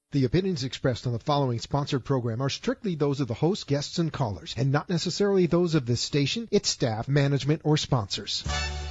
The opinions expressed on the following sponsored program are strictly those of the host, guests, and callers, and not necessarily those of this station, its staff, management, or sponsors.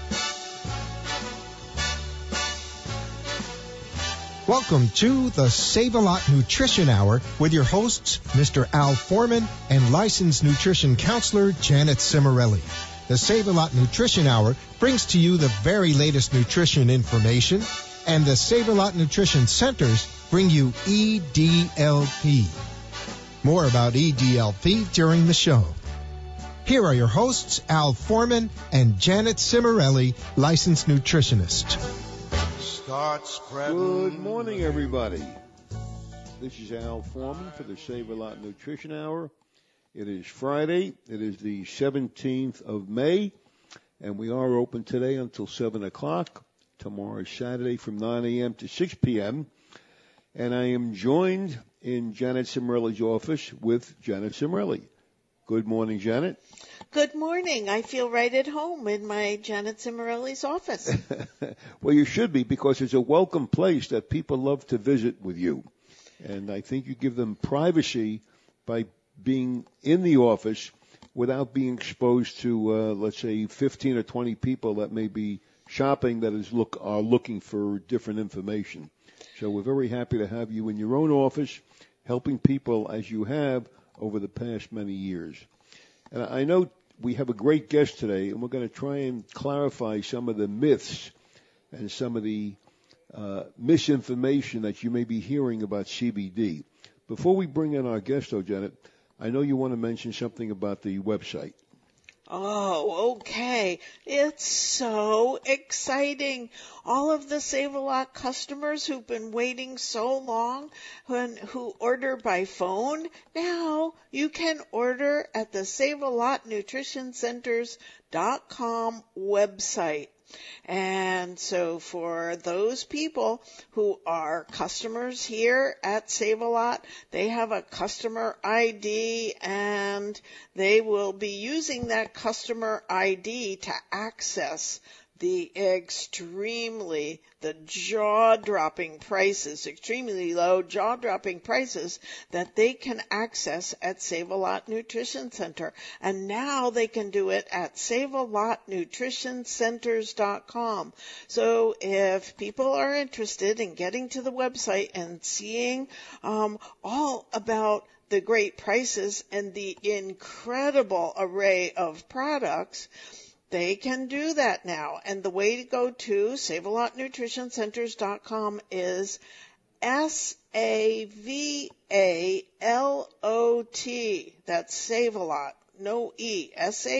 Welcome to the Save-A-Lot Nutrition Hour with your hosts, Mr. Al Foreman and licensed nutrition counselor Janet Cimarelli. The Save-A-Lot Nutrition Hour brings to you the very latest nutrition information, and the Save-A-Lot Nutrition Centers bring you EDLP. More about EDLP during the show. Here are your hosts, Al Foreman and Janet Cimarelli, licensed nutritionist. Start spreading. Good morning, everybody. This is Al Foreman for the Save-A-Lot Nutrition Hour. It is Friday. It is the 17th of May, and we are open today until 7 o'clock. Tomorrow is Saturday from 9 a.m. to 6 p.m., and I am joined in Janet Cimarelli's office with Janet Cimarelli. Good morning, Janet. Good morning. I feel right at home in my Janet Cimarelli's office. Well, you should be, because it's a welcome place that people love to visit with you. And I think you give them privacy by being in the office without being exposed to, let's say, 15 or 20 people that may be shopping that are looking for different information. So we're very happy to have you in your own office, helping people as you have over the past many years. And I know we have a great guest today, and we're going to try and clarify some of the myths and some of the misinformation that you may be hearing about CBD. Before we bring in our guest, though, Janet, I know you want to mention something about the website. Oh, okay. It's so exciting. All of the Save-A-Lot customers who've been waiting so long, who order by phone, now you can order at the SaveALotNutritionCenters.com website. And so for those people who are customers here at Save-A-Lot, they have a customer ID, and they will be using that customer ID to access the jaw-dropping prices, extremely low jaw-dropping prices that they can access at Save-A-Lot Nutrition Center. And now they can do it at SaveALotNutritionCenters.com. So if people are interested in getting to the website and seeing all about the great prices and the incredible array of products, they can do that now. And the way to go to SaveALotNutritionCenters.com is SAVALOT. That's Save-A-Lot, no E.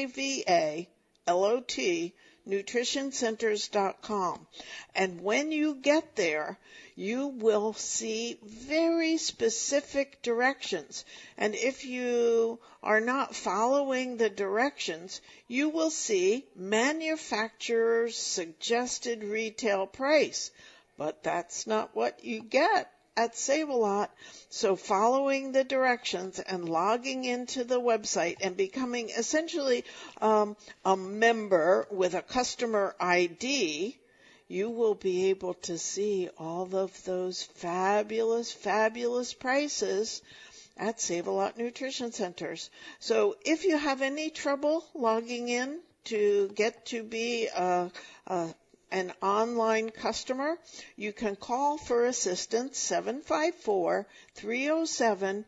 SAVALOT, nutritioncenters.com. And when you get there, you will see very specific directions. And if you are not following the directions, you will see manufacturer's suggested retail price. But that's not what you get at Save-A-Lot. So following the directions and logging into the website and becoming essentially a member with a customer ID, you will be able to see all of those fabulous, fabulous prices at Save-A-Lot Nutrition Centers. So if you have any trouble logging in to get to be an online customer, you can call for assistance 754-307-1655.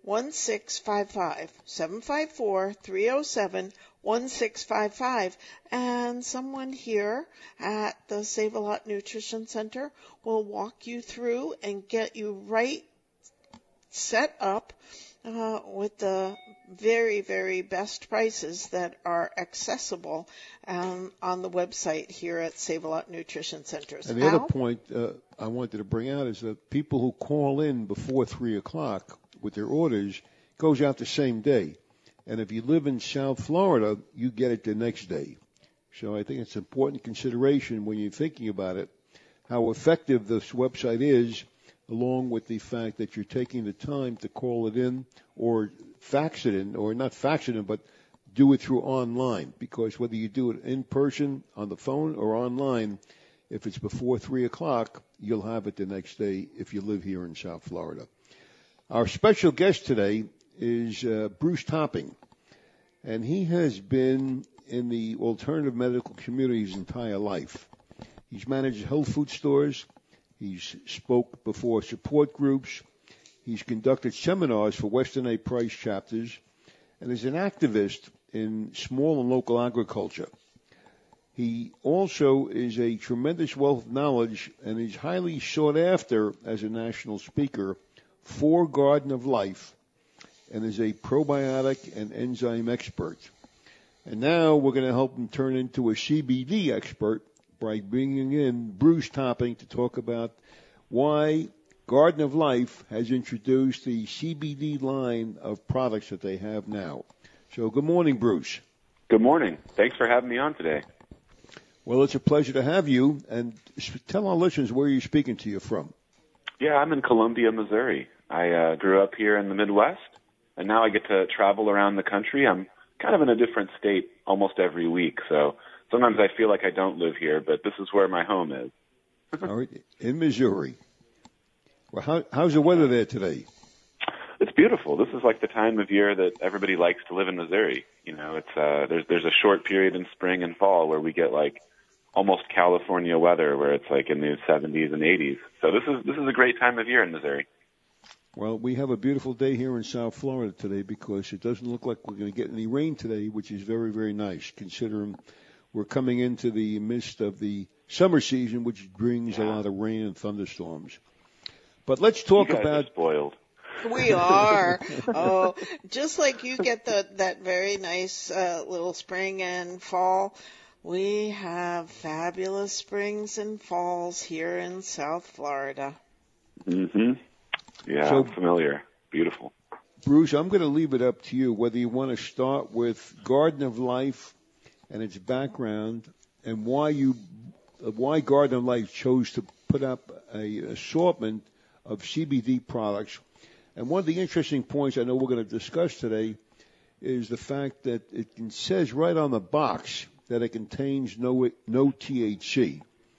754-307-1655, and someone here at the Save-A-Lot Nutrition Center will walk you through and get you right set up with the very, very best prices that are accessible on the website here at Save-A-Lot Nutrition Centers. And the other point I wanted to bring out is that people who call in before 3 o'clock with their orders goes out the same day. And if you live in South Florida, you get it the next day. So I think it's an important consideration when you're thinking about it, how effective this website is, along with the fact that you're taking the time to call it in or fax it in, or not fax it in, but do it through online. Because whether you do it in person, on the phone, or online, if it's before 3 o'clock, you'll have it the next day if you live here in South Florida. Our special guest today is Bruce Topping, and he has been in the alternative medical community his entire life. He's managed health food stores. He's spoke before support groups. He's conducted seminars for Western A. Price chapters, and is an activist in small and local agriculture. He also is a tremendous wealth of knowledge and is highly sought after as a national speaker for Garden of Life, and is a probiotic and enzyme expert. And now we're going to help him turn into a CBD expert by bringing in Bruce Topping to talk about why Garden of Life has introduced the CBD line of products that they have now. So good morning, Bruce. Good morning. Thanks for having me on today. Well, it's a pleasure to have you. And tell our listeners where you're speaking to you from. Yeah, I'm in Columbia, Missouri. I grew up here in the Midwest, and now I get to travel around the country. I'm kind of in a different state almost every week, so sometimes I feel like I don't live here, but this is where my home is. All right, in Missouri. Well, how's the weather there today? It's beautiful. This is like the time of year that everybody likes to live in Missouri. You know, it's there's a short period in spring and fall where we get like almost California weather, where it's like in the 70s and 80s. So this is a great time of year in Missouri. Well, we have a beautiful day here in South Florida today because it doesn't look like we're going to get any rain today, which is very, very nice considering we're coming into the midst of the summer season, which brings a lot of rain and thunderstorms. But let's talk you guys about are spoiled. We are. Oh, just like you get that very nice little spring and fall, we have fabulous springs and falls here in South Florida. Mm-hmm. Yeah, So, I'm familiar. Beautiful. Bruce, I'm going to leave it up to you whether you want to start with Garden of Life and its background and why Garden of Life chose to put up an assortment of CBD products. And one of the interesting points I know we're going to discuss today is the fact that it says right on the box that it contains no THC.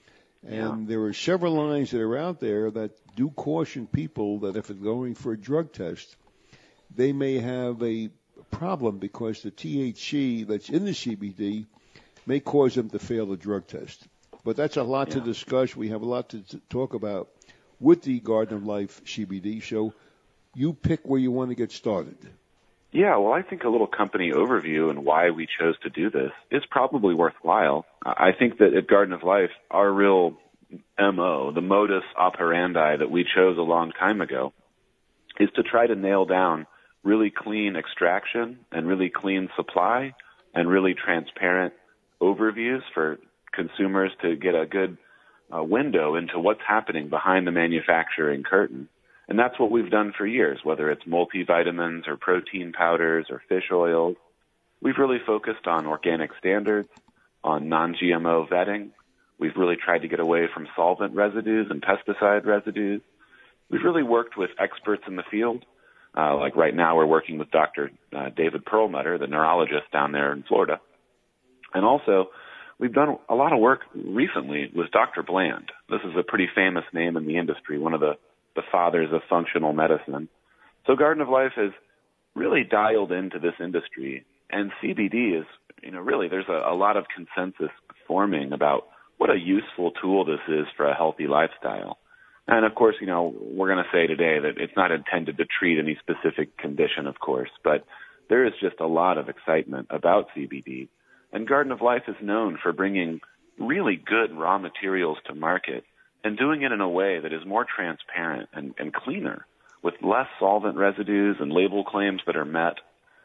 And there are several lines that are out there that do caution people that if they're going for a drug test, they may have a problem because the THC that's in the CBD may cause them to fail the drug test. But that's a lot to discuss. We have a lot to talk about with the Garden of Life CBD. So you pick where you want to get started. Yeah, well, I think a little company overview and why we chose to do this is probably worthwhile. I think that at Garden of Life, our real MO, the modus operandi that we chose a long time ago, is to try to nail down really clean extraction and really clean supply and really transparent overviews for consumers to get a good window into what's happening behind the manufacturing curtain. And that's what we've done for years, whether it's multivitamins or protein powders or fish oils. We've really focused on organic standards, on non-GMO vetting. We've really tried to get away from solvent residues and pesticide residues. We've really worked with experts in the field. Like right now we're working with Dr. David Perlmutter, the neurologist down there in Florida. And also we've done a lot of work recently with Dr. Bland. This is a pretty famous name in the industry, one of the fathers of functional medicine. So Garden of Life has really dialed into this industry, and CBD is, really there's a lot of consensus forming about what a useful tool this is for a healthy lifestyle. And of course, we're going to say today that it's not intended to treat any specific condition, of course, but there is just a lot of excitement about CBD. And Garden of Life is known for bringing really good raw materials to market and doing it in a way that is more transparent and cleaner, with less solvent residues and label claims that are met.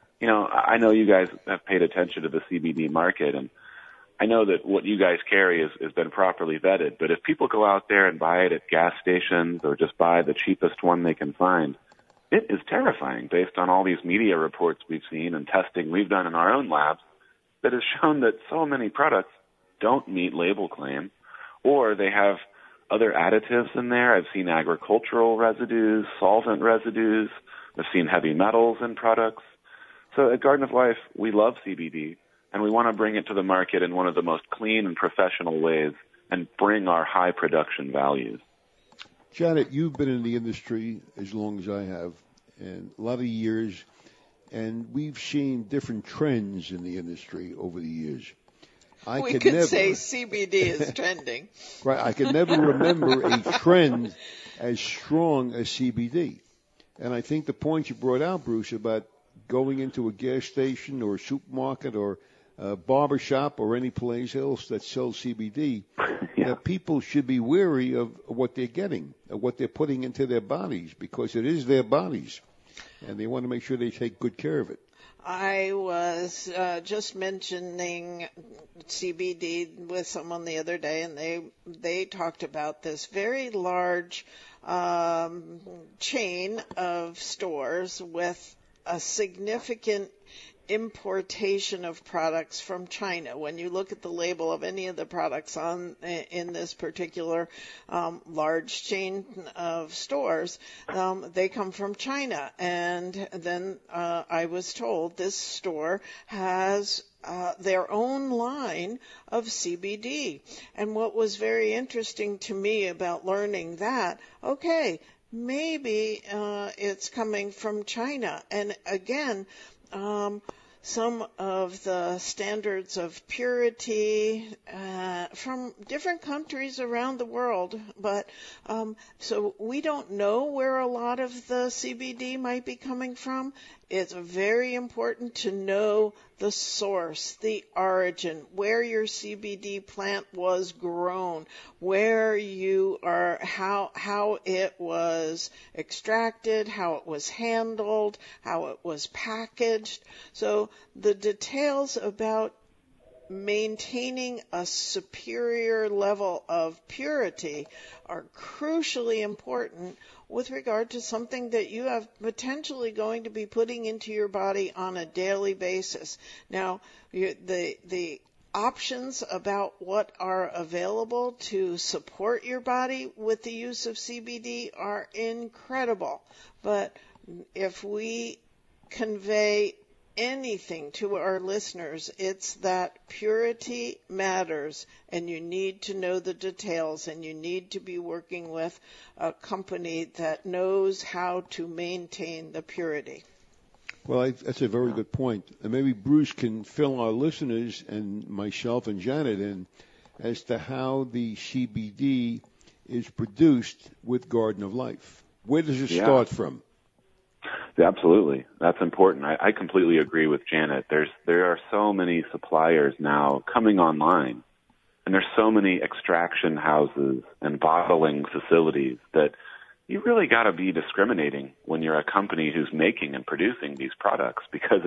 I know you guys have paid attention to the CBD market, and I know that what you guys carry has been properly vetted, but if people go out there and buy it at gas stations or just buy the cheapest one they can find, it is terrifying based on all these media reports we've seen and testing we've done in our own labs that has shown that so many products don't meet label claim, or they have other additives in there. I've seen agricultural residues, solvent residues. I've seen heavy metals in products. So at Garden of Life, we love CBD, and we want to bring it to the market in one of the most clean and professional ways and bring our high production values. Janet, you've been in the industry as long as I have, and a lot of years, and we've seen different trends in the industry over the years. We could say CBD is trending. Right, I could never remember a trend as strong as CBD. And I think the point you brought out, Bruce, about going into a gas station or a supermarket or a barber shop or any place else that sells CBD, that people should be wary of what they're getting, of what they're putting into their bodies, because it is their bodies, and they want to make sure they take good care of it. I was just mentioning CBD with someone the other day, and they talked about this very large chain of stores with a significant importation of products from China. When you look at the label of any of the products in this particular large chain of stores, they come from China. And then I was told this store has their own line of CBD. And what was very interesting to me about learning that, okay, maybe it's coming from China. And again, some of the standards of purity from different countries around the world, but so we don't know where a lot of the CBD might be coming from. It's very important to know the source, the origin, where your CBD plant was grown, where you are, how it was extracted, how it was handled, how it was packaged. So the details about maintaining a superior level of purity are crucially important with regard to something that you have potentially going to be putting into your body on a daily basis. Now, the options about what are available to support your body with the use of CBD are incredible. But if we convey anything to our listeners, it's that purity matters, and you need to know the details, and you need to be working with a company that knows how to maintain the purity. Well, that's a very good point. And maybe Bruce can fill our listeners and myself and Janet in as to how the CBD is produced with Garden of Life. Where does it start from? Absolutely. That's important. I completely agree with Janet. There are so many suppliers now coming online, and there's so many extraction houses and bottling facilities that you really got to be discriminating when you're a company who's making and producing these products, because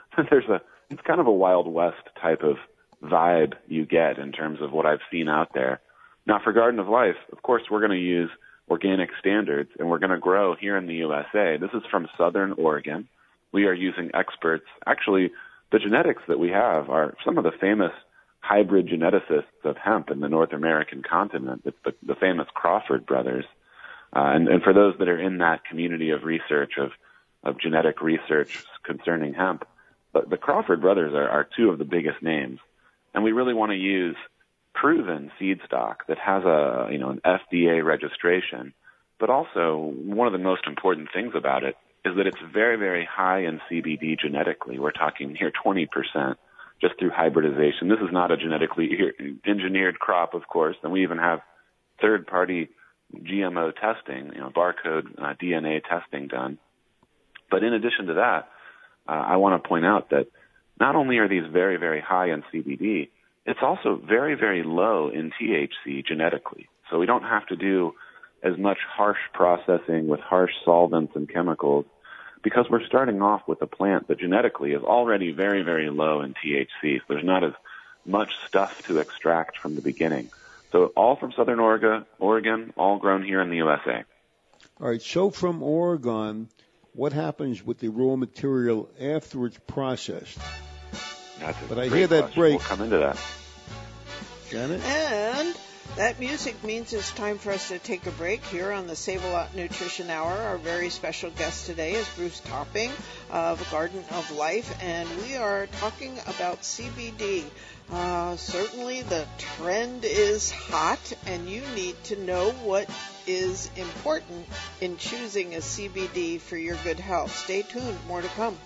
it's kind of a Wild West type of vibe you get in terms of what I've seen out there. Now, for Garden of Life, of course, we're going to use organic standards, and we're going to grow here in the USA. This is from Southern Oregon. We are using experts. Actually, the genetics that we have are some of the famous hybrid geneticists of hemp in the North American continent. It's the famous Crawford brothers. And for those that are in that community of research, of genetic research concerning hemp, the Crawford brothers are two of the biggest names. And we really want to use proven seed stock that has an FDA registration, but also one of the most important things about it is that it's very, very high in CBD genetically. We're talking here 20% just through hybridization. This is not a genetically engineered crop, of course, and we even have third-party GMO testing, barcode DNA testing done. But in addition to that, I want to point out that not only are these very, very high in CBD, it's also very, very low in THC genetically. So we don't have to do as much harsh processing with harsh solvents and chemicals, because we're starting off with a plant that genetically is already very, very low in THC. So there's not as much stuff to extract from the beginning. So all from Southern Oregon, all grown here in the USA. All right, so from Oregon, what happens with the raw material after it's processed? That's but I hear that question. break. We'll come into that. Janet? And That music means it's time for us to take a break here on the Save-A-Lot Nutrition Hour. Our very special guest today is Bruce Topping of Garden of Life, and we are talking about CBD. Certainly the trend is hot, and you need to know what is important in choosing a CBD for your good health. Stay tuned, more to come.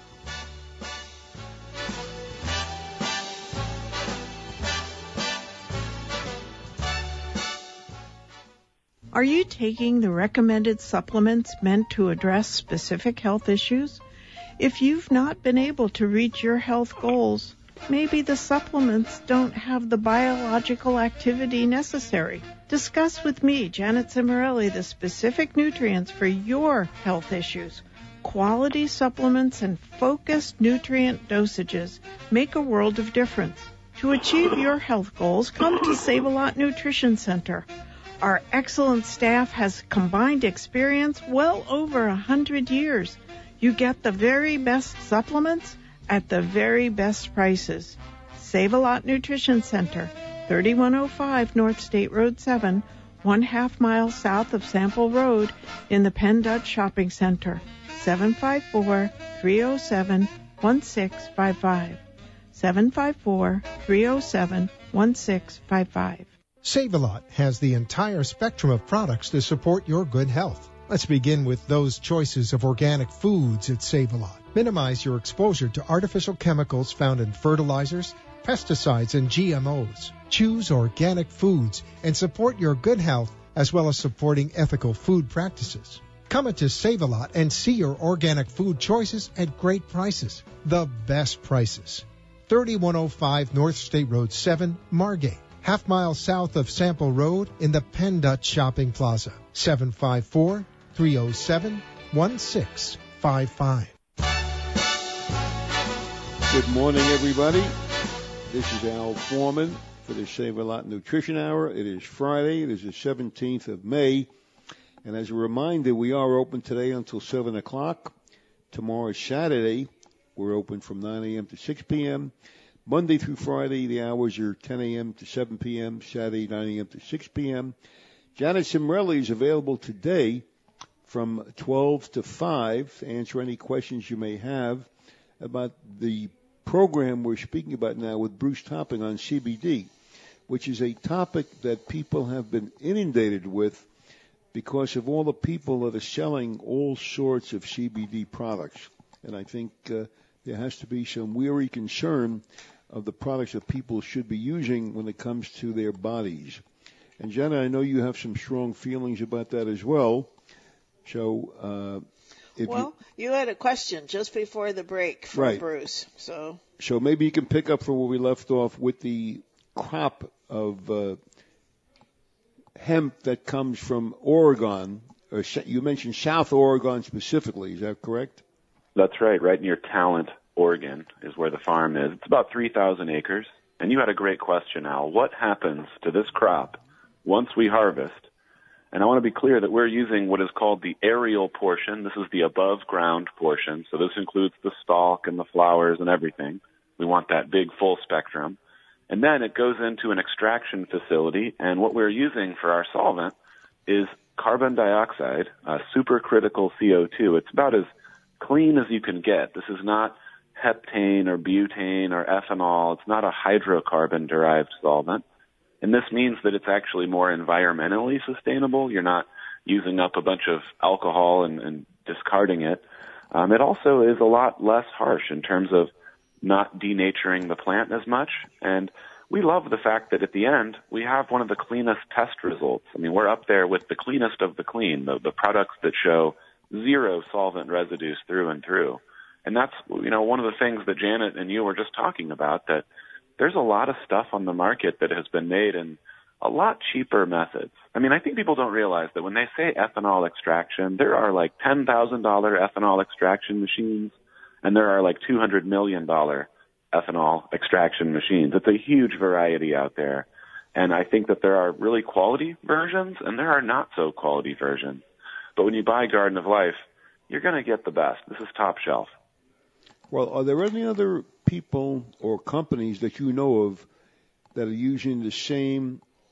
Are you taking the recommended supplements meant to address specific health issues? If you've not been able to reach your health goals, maybe the supplements don't have the biological activity necessary. Discuss with me, Janet Cimarelli, the specific nutrients for your health issues. Quality supplements and focused nutrient dosages make a world of difference. To achieve your health goals, come to Save-A-Lot Nutrition Center. Our excellent staff has combined experience well over 100 years. You get the very best supplements at the very best prices. Save-A-Lot Nutrition Center, 3105 North State Road 7, 1/2 mile south of Sample Road in the Penn Dutch Shopping Center, 754-307-1655. 754-307-1655. Save-A-Lot has the entire spectrum of products to support your good health. Let's begin with those choices of organic foods at Save-A-Lot. Minimize your exposure to artificial chemicals found in fertilizers, pesticides, and GMOs. Choose organic foods and support your good health as well as supporting ethical food practices. Come into Save-A-Lot and see your organic food choices at great prices. The best prices. 3105 North State Road 7, Margate. 1/2 mile south of Sample Road in the Penn Dutch Shopping Plaza. 754-307-1655. Good morning, everybody. This is Al Foreman for the Save-A-Lot Nutrition Hour. It is Friday. It is the 17th of May. And as a reminder, we are open today until 7 o'clock. Tomorrow is Saturday. We're open from 9 a.m. to 6 p.m. Monday through Friday, the hours are 10 a.m. to 7 p.m., Saturday 9 a.m. to 6 p.m. Janet Cimarelli is available today from 12 to 5 to answer any questions you may have about the program we're speaking about now with Bruce Topping on CBD, which is a topic that people have been inundated with because of all the people that are selling all sorts of CBD products. And I think there has to be some weary concern of the products that people should be using when it comes to their bodies. And Jenna, I know you have some strong feelings about that as well. So, you had a question just before the break from right. Bruce. So maybe you can pick up from where we left off with the crop of hemp that comes from Oregon. Or you mentioned South Oregon specifically. Is that correct? That's right. Right near Talent, Oregon is where the farm is. It's about 3,000 acres. And you had a great question, Al. What happens to this crop once we harvest? And I want to be clear that we're using what is called the aerial portion. This is the above ground portion. So this includes the stalk and the flowers and everything. We want that big full spectrum. And then it goes into an extraction facility. And what we're using for our solvent is carbon dioxide, supercritical CO2. It's about as clean as you can get. This is not heptane or butane or ethanol. It's not a hydrocarbon-derived solvent. And this means that it's actually more environmentally sustainable. You're not using up a bunch of alcohol and discarding it. It also is a lot less harsh in terms of not denaturing the plant as much. And we love the fact that at the end, we have one of the cleanest test results. I mean, we're up there with the cleanest of the clean, the products that show zero solvent residues through and through. And that's, one of the things that Janet and you were just talking about, that there's a lot of stuff on the market that has been made in a lot cheaper methods. I mean, I think people don't realize that when they say ethanol extraction, there are like $10,000 ethanol extraction machines, and there are like $200 million ethanol extraction machines. It's a huge variety out there. And I think that there are really quality versions, and there are not so quality versions. But when you buy Garden of Life, you're going to get the best. This is top shelf. Well, are there any other people or companies that you know of that are using the same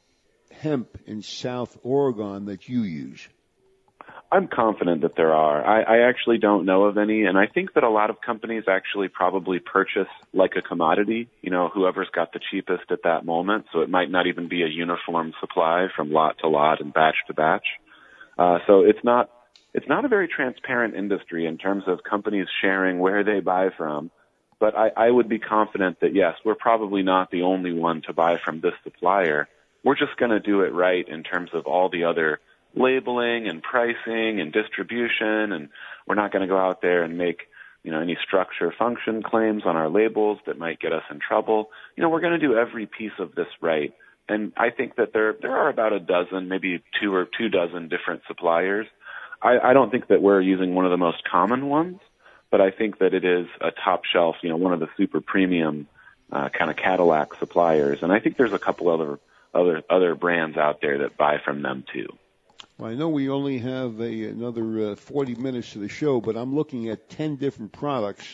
hemp in South Oregon that you use? I'm confident that there are. I actually don't know of any, and I think that a lot of companies actually probably purchase like a commodity, whoever's got the cheapest at that moment, so it might not even be a uniform supply from lot to lot and batch to batch. So it's not a very transparent industry in terms of companies sharing where they buy from, but I would be confident that, yes, we're probably not the only one to buy from this supplier. We're just going to do it right in terms of all the other labeling and pricing and distribution, and we're not going to go out there and make any structure function claims on our labels that might get us in trouble. We're going to do every piece of this right, and I think that there are about a dozen, maybe two or 24 different suppliers. I don't think that we're using one of the most common ones, but I think that it is a top shelf, one of the super premium kind of Cadillac suppliers, and I think there's a couple other brands out there that buy from them too. Well, I know we only have another 40 minutes to the show, but I'm looking at 10 different products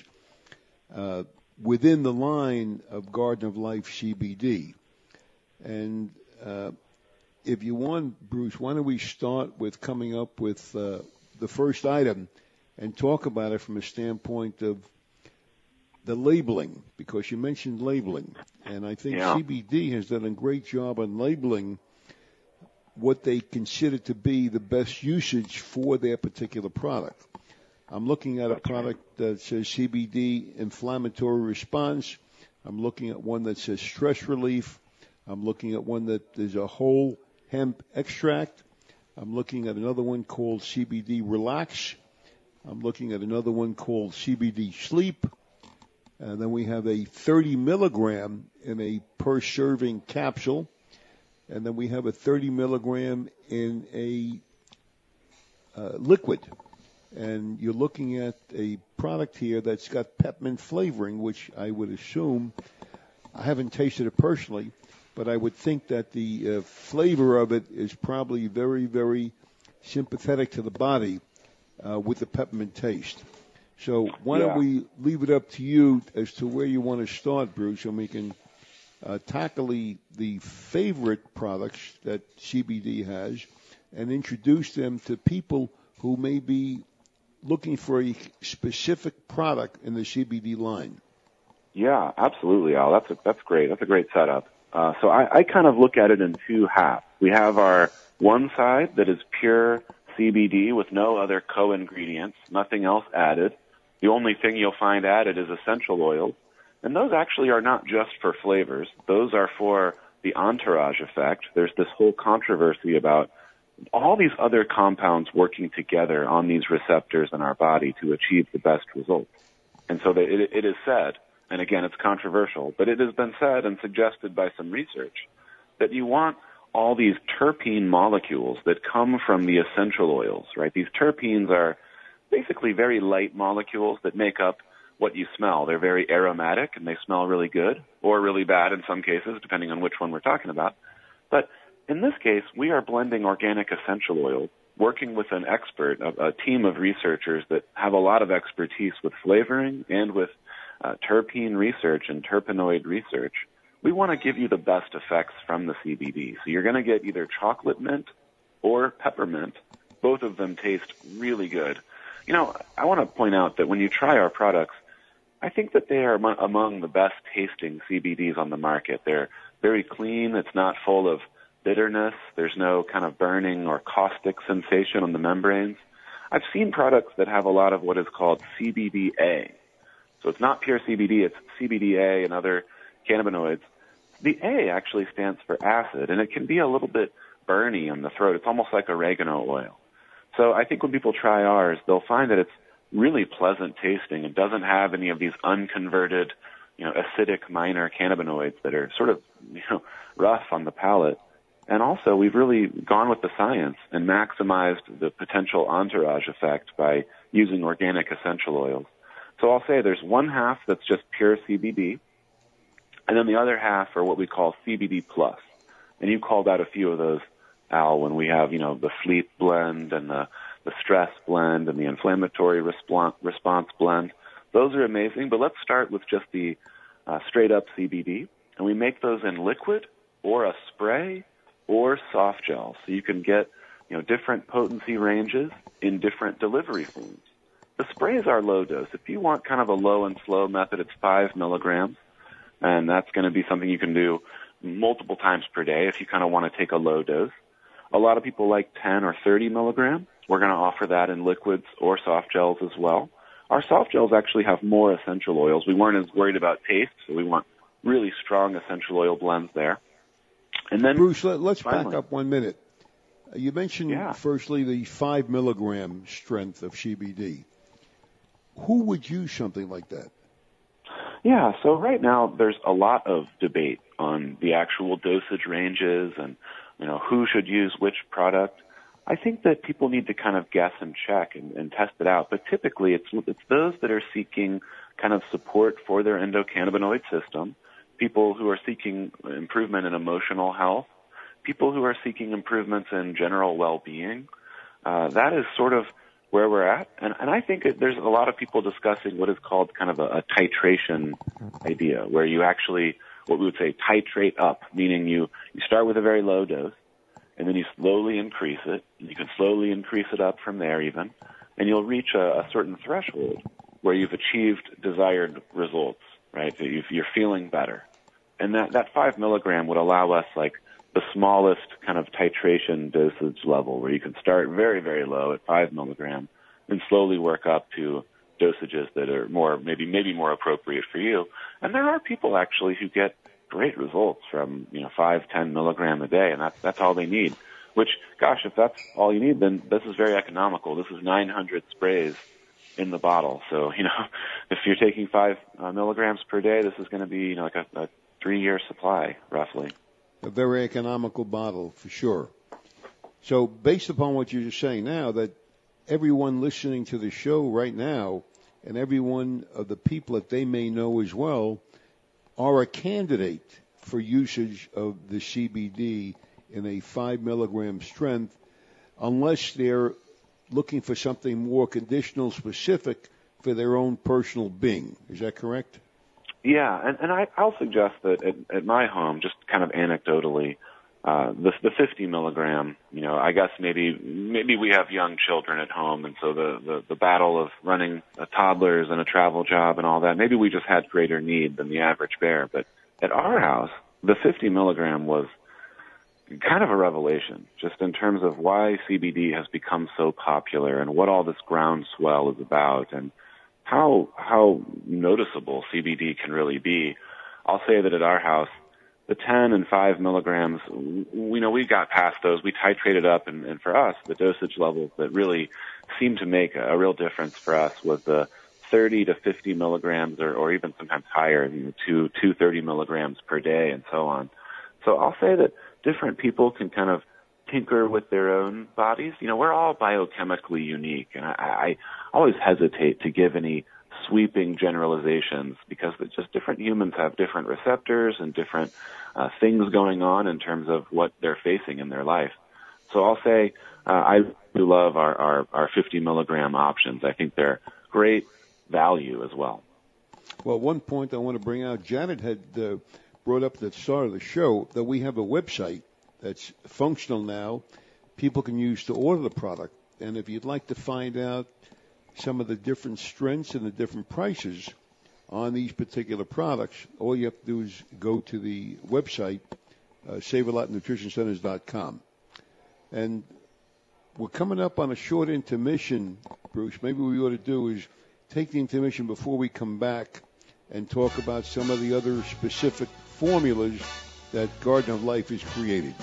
within the line of Garden of Life CBD. And if you want, Bruce, why don't we start with coming up with the first item and talk about it from a standpoint of the labeling, because you mentioned labeling. And I think CBD has done a great job on labeling what they consider to be the best usage for their particular product. I'm looking at a product that says CBD inflammatory response. I'm looking at one that says stress relief. I'm looking at one that is a whole hemp extract. I'm looking at another one called CBD relax. I'm looking at another one called CBD sleep. And then we have a 30 milligram in a per serving capsule. And then we have a 30 milligram in a liquid. And you're looking at a product here that's got peppermint flavoring, which I would assume, I haven't tasted it personally, but I would think that the flavor of it is probably very, very sympathetic to the body with the peppermint taste. So why don't we leave it up to you as to where you want to start, Bruce, and we can tackle the favorite products that CBD has and introduce them to people who may be looking for a specific product in the CBD line. Yeah, absolutely, Al. That's great. That's a great setup. So I kind of look at it in two halves. We have our one side that is pure CBD with no other co-ingredients, nothing else added. The only thing you'll find added is essential oils. And those actually are not just for flavors. Those are for the entourage effect. There's this whole controversy about all these other compounds working together on these receptors in our body to achieve the best results. And so it is said, and again, it's controversial, but it has been said and suggested by some research that you want all these terpene molecules that come from the essential oils, right? These terpenes are basically very light molecules that make up what you smell. They're very aromatic and they smell really good or really bad in some cases, depending on which one we're talking about. But in this case, we are blending organic essential oils, working with an expert, a team of researchers that have a lot of expertise with flavoring and with terpene research and terpenoid research. We want to give you the best effects from the CBD. So you're going to get either chocolate mint or peppermint. Both of them taste really good. I want to point out that when you try our products, I think that they are among the best tasting CBDs on the market. They're very clean. It's not full of bitterness. There's no kind of burning or caustic sensation on the membranes. I've seen products that have a lot of what is called CBDA. So it's not pure CBD, it's CBDA and other cannabinoids. The A actually stands for acid, and it can be a little bit burny on the throat. It's almost like oregano oil. So I think when people try ours, they'll find that it's really pleasant tasting. It doesn't have any of these unconverted, acidic minor cannabinoids that are sort of, rough on the palate. And also, we've really gone with the science and maximized the potential entourage effect by using organic essential oils. So I'll say there's one half that's just pure CBD, and then the other half are what we call CBD plus. And you called out a few of those, Al, when we have, the sleep blend and the stress blend and the inflammatory response blend. Those are amazing, but let's start with just the straight-up CBD. And we make those in liquid or a spray or soft gels. So you can get, different potency ranges in different delivery forms. The sprays are low dose. If you want kind of a low and slow method, it's 5 milligrams, and that's going to be something you can do multiple times per day if you kind of want to take a low dose. A lot of people like 10 or 30 milligrams. We're going to offer that in liquids or soft gels as well. Our soft gels actually have more essential oils. We weren't as worried about taste, so we want really strong essential oil blends there. And then, Bruce, let's back up 1 minute. You mentioned, firstly, the 5 milligram strength of CBD. Who would use something like that? Yeah, so right now there's a lot of debate on the actual dosage ranges and, who should use which product. I think that people need to kind of guess and check and test it out. But typically it's those that are seeking kind of support for their endocannabinoid system, people who are seeking improvement in emotional health, people who are seeking improvements in general well-being. That is sort of where we're at. And I think there's a lot of people discussing what is called kind of a titration idea, where you actually, what we would say, titrate up, meaning you start with a very low dose, and then you slowly increase it. And you can slowly increase it up from there even, and you'll reach a certain threshold where you've achieved desired results, right? So you're feeling better. And that 5 milligram would allow us like the smallest kind of titration dosage level, where you can start very, very low at 5 milligrams and slowly work up to dosages that are maybe more appropriate for you. And there are people actually who get great results from 5, 10 milligram a day, and that's all they need. Which, gosh, if that's all you need, then this is very economical. This is 900 sprays in the bottle. So if you're taking 5 milligrams per day, this is going to be like a 3-year supply roughly. A very economical bottle for sure. So based upon what you're saying now, that everyone listening to the show right now and every one of the people that they may know as well are a candidate for usage of the CBD in a 5 milligram strength, unless they're looking for something more conditional specific for their own personal being. Is that correct? Yeah, and I'll suggest that at my home, just kind of anecdotally, the 50 milligram, I guess maybe we have young children at home, and so the battle of running toddlers and a travel job and all that, maybe we just had greater need than the average bear. But at our house, the 50 milligram was kind of a revelation, just in terms of why CBD has become so popular and what all this groundswell is about, and how noticeable CBD can really be. I'll say that at our house, the 10 and 5 milligrams, we got past those. We titrated up, and for us, the dosage levels that really seemed to make a real difference for us was the 30 to 50 milligrams, or even sometimes higher, 230 milligrams per day, and so on. So I'll say that different people can kind of tinker with their own bodies. We're all biochemically unique, and I always hesitate to give any sweeping generalizations, because it's just different humans have different receptors and different things going on in terms of what they're facing in their life. So I'll say I really love our 50 milligram options. I think they're great value as well. Well, one point I want to bring out, Janet had brought up at the start of the show that we have a website that's functional now. People can use to order the product. And if you'd like to find out some of the different strengths and the different prices on these particular products, all you have to do is go to the website, SaveALotNutritionCenters.com. And we're coming up on a short intermission, Bruce. Maybe what we ought to do is take the intermission before we come back and talk about some of the other specific formulas that Garden of Life has created.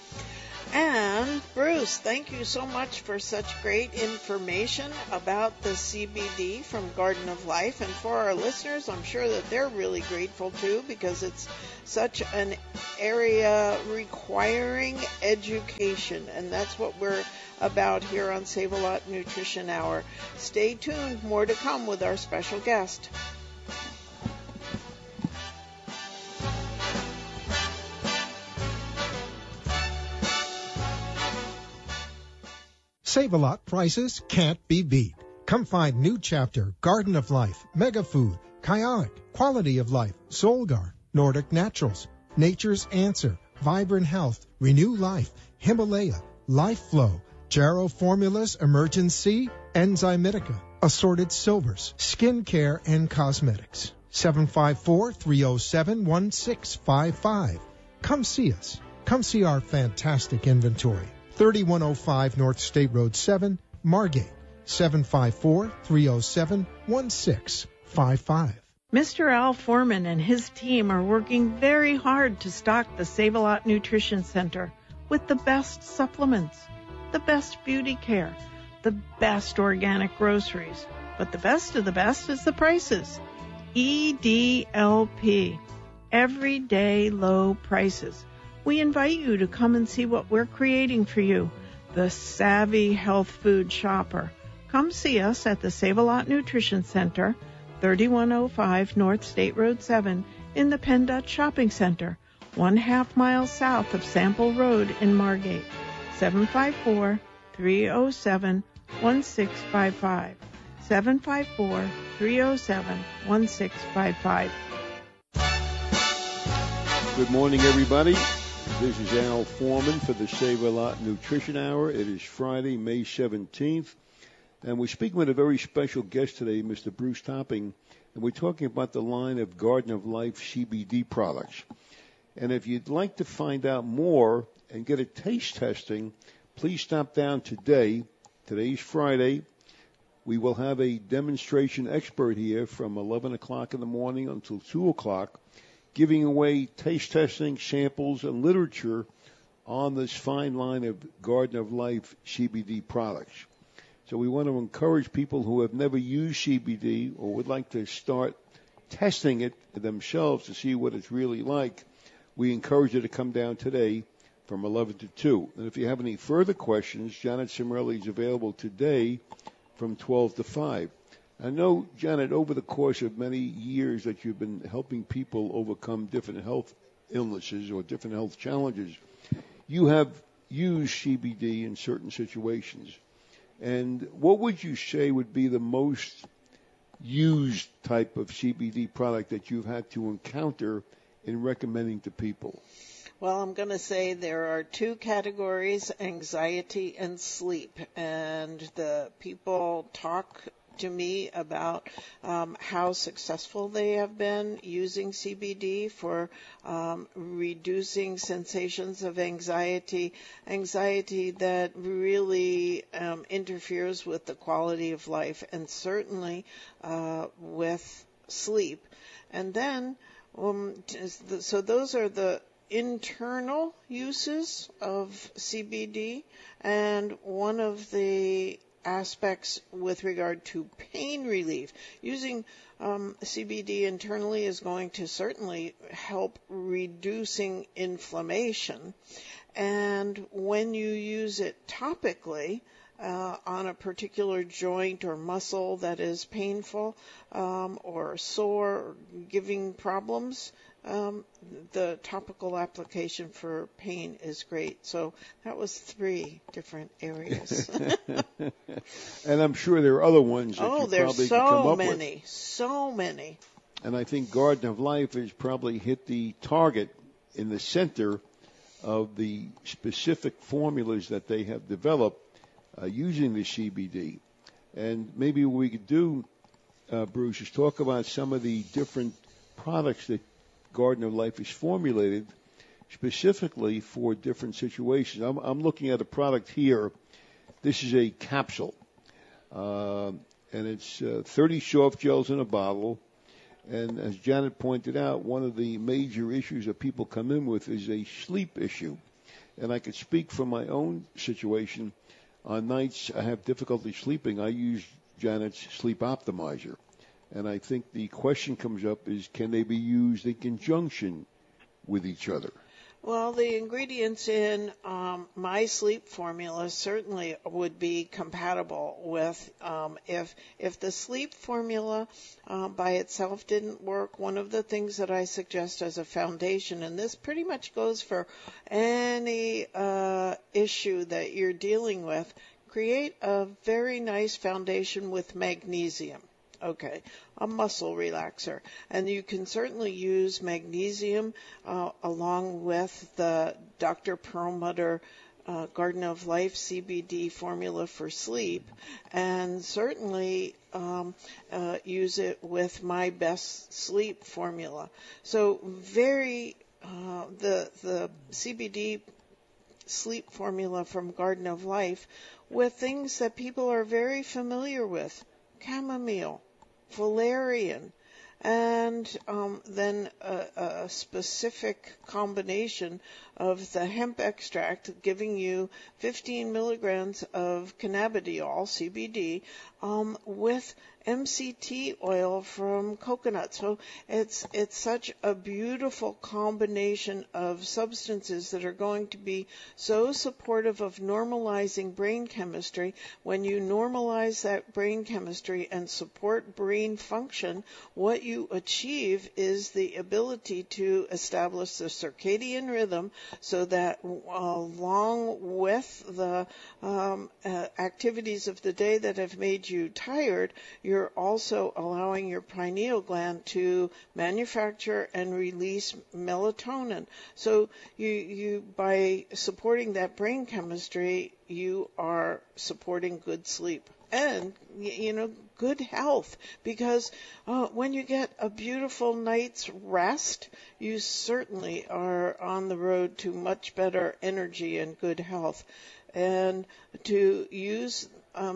And Bruce, thank you so much for such great information about the CBD from Garden of Life. And for our listeners, I'm sure that they're really grateful too, because it's such an area requiring education. And that's what we're about here on Save a Lot Nutrition Hour. Stay tuned, more to come with our special guest. Save-A-Lot prices can't be beat. Come find New Chapter, Garden of Life, Mega Food, Kyonic, Quality of Life, Solgar, Nordic Naturals, Nature's Answer, Vibrant Health, Renew Life, Himalaya, Life Flow, Jarrow Formulas, Emergen-C, Enzymatica, Assorted Silvers, Skin Care and Cosmetics. 754-307-1655. Come see us. Come see our fantastic inventory. 3105 North State Road 7, Margate. 754-307-1655. Mr. Al Foreman and his team are working very hard to stock the Save-A-Lot Nutrition Center with the best supplements, the best beauty care, the best organic groceries. But the best of the best is the prices. EDLP, everyday low prices. We invite you to come and see what we're creating for you, the savvy health food shopper. Come see us at the Save-A-Lot Nutrition Center, 3105 North State Road 7 in the Penn Dutch Shopping Center, 1/2 mile south of Sample Road in Margate. 754-307-1655. 754-307-1655. Good morning, everybody. This is Al Foreman for the Save-A-Lot Nutrition Hour. It is Friday, May 17th, and we're speaking with a very special guest today, Mr. Bruce Topping, and we're talking about the line of Garden of Life CBD products. And if you'd like to find out more and get a taste testing, please stop down today. Today's Friday. We will have a demonstration expert here from 11 o'clock in the morning until 2 o'clock, giving away taste testing, samples, and literature on this fine line of Garden of Life CBD products. So we want to encourage people who have never used CBD or would like to start testing it themselves to see what it's really like. We encourage you to come down today from 11 to 2. And if you have any further questions, Janet Cimarelli is available today from 12 to 5. I know, Janet, over the course of many years that you've been helping people overcome different health illnesses or different health challenges, you have used CBD in certain situations. And what would you say would be the most used type of CBD product that you've had to encounter in recommending to people? Well, I'm going to say there are two categories, anxiety and sleep. And the people talk to me about how successful they have been using CBD for reducing sensations of anxiety that really interferes with the quality of life and certainly with sleep. And then, so those are the internal uses of CBD, and one of the aspects with regard to pain relief. Using CBD internally is going to certainly help reducing inflammation, and when you use it topically on a particular joint or muscle that is painful or sore or giving problems, the topical application for pain is great. So that was 3 different areas. And I'm sure there are other ones that you probably can come up with. So many. And I think Garden of Life has probably hit the target in the center of the specific formulas that they have developed using the CBD. And maybe what we could do, Bruce, is talk about some of the different products that Garden of Life is formulated specifically for different situations. I'm looking at a product here. This is a capsule, and it's 30 soft gels in a bottle. And as Janet pointed out, one of the major issues that people come in with is a sleep issue. And I could speak from my own situation. On nights I have difficulty sleeping, I use Janet's Sleep Optimizer. And I think the question comes up is, can they be used in conjunction with each other? Well, the ingredients in my sleep formula certainly would be compatible with, if the sleep formula by itself didn't work, one of the things that I suggest as a foundation, and this pretty much goes for any issue that you're dealing with, create a very nice foundation with magnesium. Okay, a muscle relaxer. And you can certainly use magnesium along with the Dr. Perlmutter Garden of Life CBD formula for sleep, and certainly use it with my Best Sleep formula. So the CBD sleep formula from Garden of Life with things that people are very familiar with: chamomile, valerian, and then a specific combination of the hemp extract giving you 15 milligrams of cannabidiol, CBD, with MCT oil from coconut. So it's such a beautiful combination of substances that are going to be so supportive of normalizing brain chemistry. When you normalize that brain chemistry and support brain function, what you achieve is the ability to establish the circadian rhythm, so that along with the activities of the day that have made you tired, you're also allowing your pineal gland to manufacture and release melatonin. So you by supporting that brain chemistry, you are supporting good sleep and, good health, because when you get a beautiful night's rest, you certainly are on the road to much better energy and good health. And to use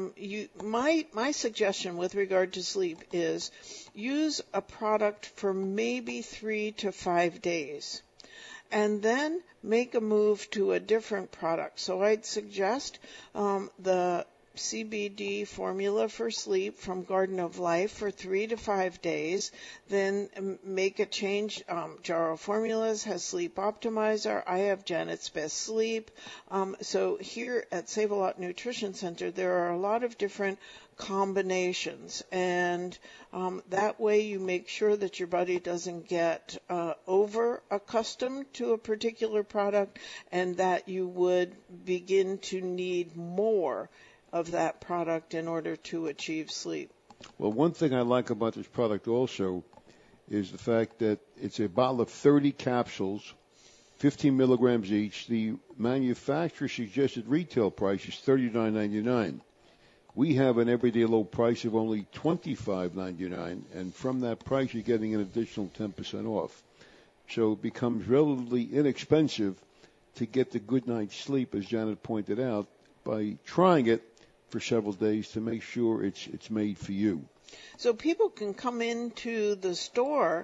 my suggestion with regard to sleep is use a product for maybe 3 to 5 days, and then make a move to a different product. So I'd suggest the CBD formula for sleep from Garden of Life for 3 to 5 days, then make a change. Jarrow Formulas has Sleep Optimizer. I have Janet's Best Sleep. So here at Save-A-Lot Nutrition Center, there are a lot of different combinations, and that way you make sure that your body doesn't get over accustomed to a particular product, and that you would begin to need more of that product in order to achieve sleep. Well, one thing I like about this product also is the fact that it's a bottle of 30 capsules, 15 milligrams each. The manufacturer suggested retail price is $39.99. We have an everyday low price of only $25.99, and from that price you're getting an additional 10% off. So it becomes relatively inexpensive to get the good night's sleep, as Janet pointed out, by trying it for several days to make sure it's made for you. So people can come into the store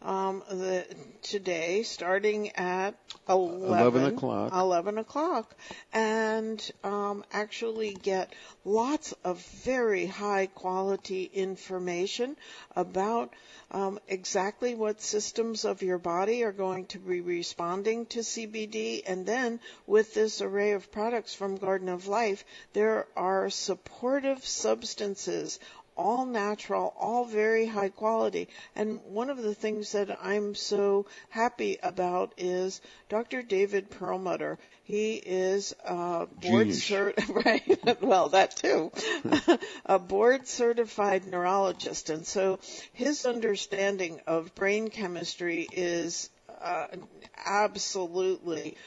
today, starting at 11 o'clock, and actually get lots of very high quality information about exactly what systems of your body are going to be responding to CBD. And then with this array of products from Garden of Life, there are supportive substances, all natural, all very high quality. And one of the things that I'm so happy about is Dr. David Perlmutter. He is a right? Well, that too. A board certified neurologist. And so his understanding of brain chemistry is absolutely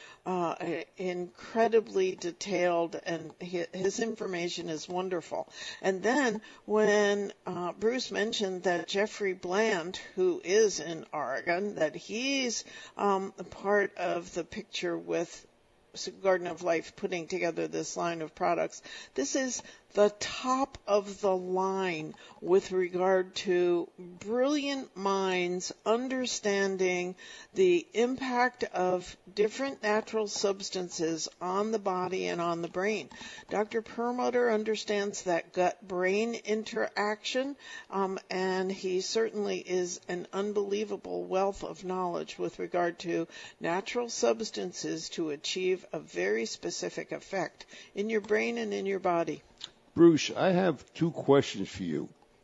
incredibly detailed, and his information is wonderful. And then when Bruce mentioned that Jeffrey Bland, who is in Oregon, that he's part of the picture with Garden of Life putting together this line of products, this is the top of the line with regard to brilliant minds understanding the impact of different natural substances on the body and on the brain. Dr. Perlmutter understands that gut-brain interaction, and he certainly is an unbelievable wealth of knowledge with regard to natural substances to achieve a very specific effect in your brain and in your body. Bruce, I have two questions for you.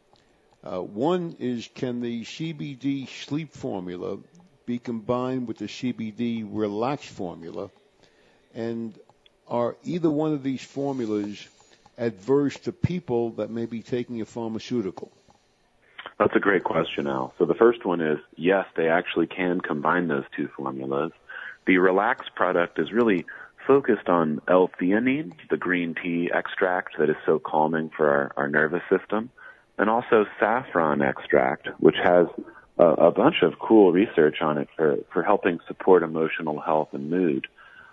One is, can the CBD sleep formula be combined with the CBD relax formula? And are either one of these formulas adverse to people that may be taking a pharmaceutical? That's a great question, Al. So the first one is, yes, they actually can combine those two formulas. The Relax product is really focused on L-theanine, the green tea extract that is so calming for our nervous system, and also saffron extract, which has a bunch of cool research on it for helping support emotional health and mood.